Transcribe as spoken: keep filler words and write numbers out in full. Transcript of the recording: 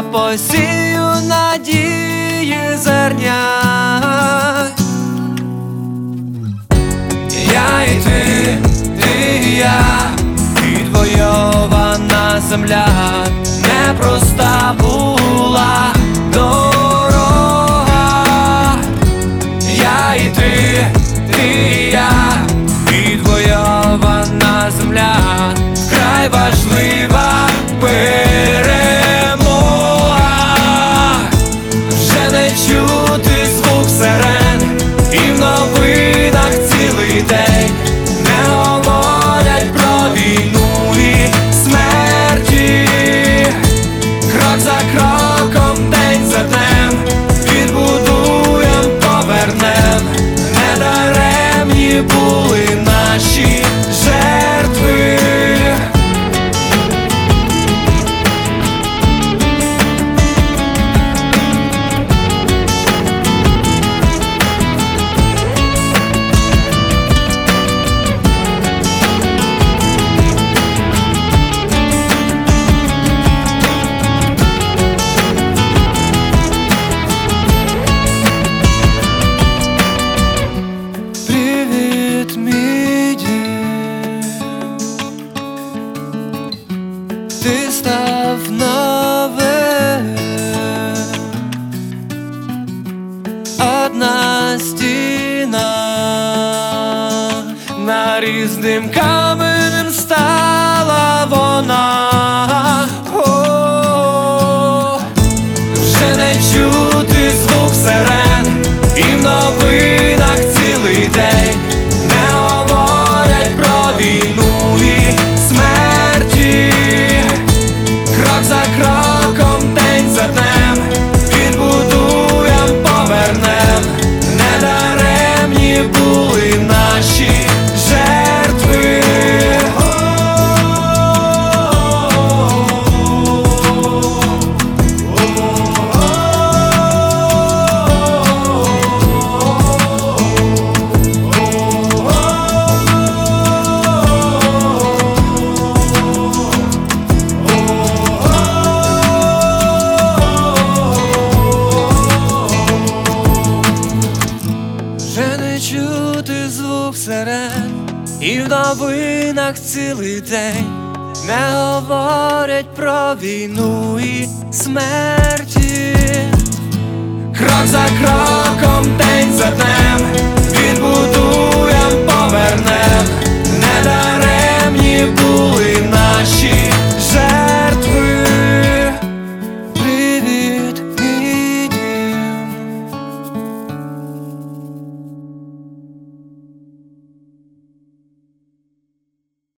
посію надії зерня. Я і ти, ти і я, відвойована земля, непроста була дорога. Я і ти, ти і я, відвойована земля, вкрай важлива перемога. Вже не чути звук сирен, і в новинах цілий день не говорять про війну і смерті. Крок за кроком, день за днем, відбудуєм, повернем. Недаремні були наші жертви. Привіт, мій дім, ти став новим. Одна стіна нарізним каменем стала вона. О, вже не чути звук сирен, і в новинах цілий день не говорять про війну і смерті. Крок за кроком, день за днем, відбудуєм, повернем. Недаремні були наші жертви. Вже не чути звук сирен, і в новинах цілий день не говорять про війну і смерті. Крок за кроком, день за днем, відбудує